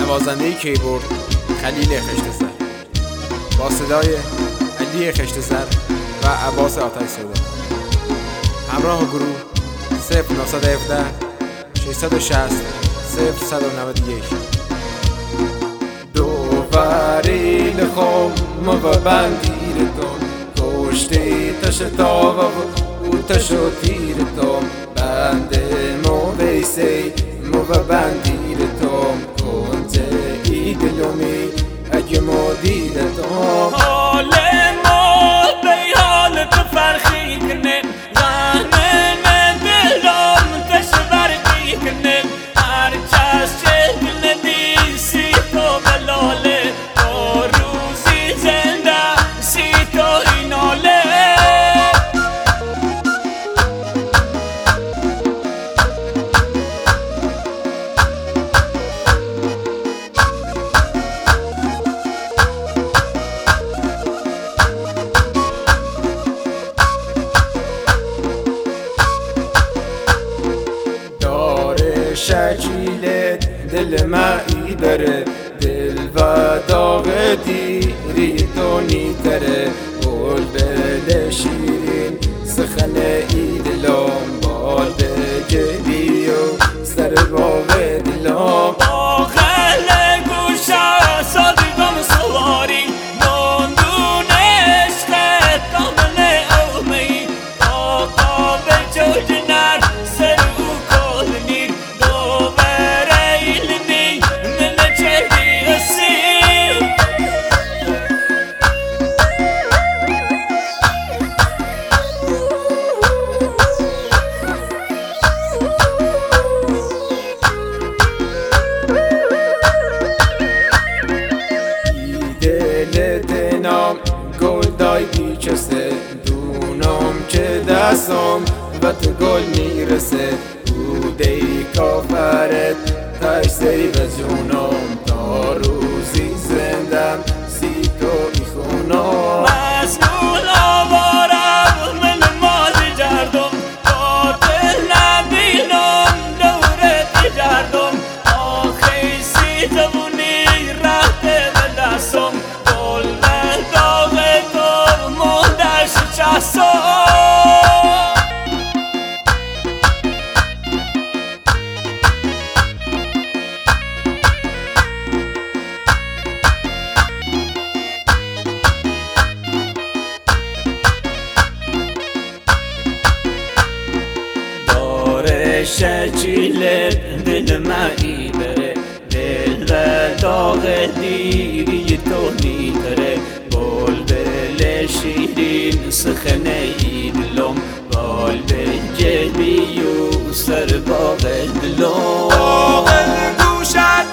نوازنده کیبورد خلیل خشت‌سر با صدای علی خشت‌سر و عباس آتش سودا. همراه گروه 0917 660 0191. دووری لخم و بندیرتم کشتی تشتاو و تشو تیرتم بند مو بیسی مو بندیرتم کنت ایدلومی اگه مو دیدتم حال ما بی حال تفرخی کنه غنم دلم تشبرقی کنه هر کس چه ندی سی تو بلاله تو روزی زنده سی تو ایناله شکیلت دل معی داره دل و داغ دیری تو نیتره بلبل شیرین سخن ای دلم بال جبی و سر باغ دلم آخل گوشه صادقم سواری دندون عشقت دامن اومی آقا به جوج نر سر او کلنی دوباره ایلنی من چهدی اسی دلتنام گل دای بیچسته دونم که دستم و تو گل میرسه بوده کافرت تای سری و جونم تا روزی زندم سی تو ای خونم مسئول آوارم من مازی جردم قاتل نبینم دورت جردم آخی سی زبونی رفته به دستم گل به داغ تو مهدش چستم شکیلت دل معی داره دل و داغ دیری تو نیتره بلبل شیرین سخن ای دلم بال به جبی و سر باغ دلم آقل گوشت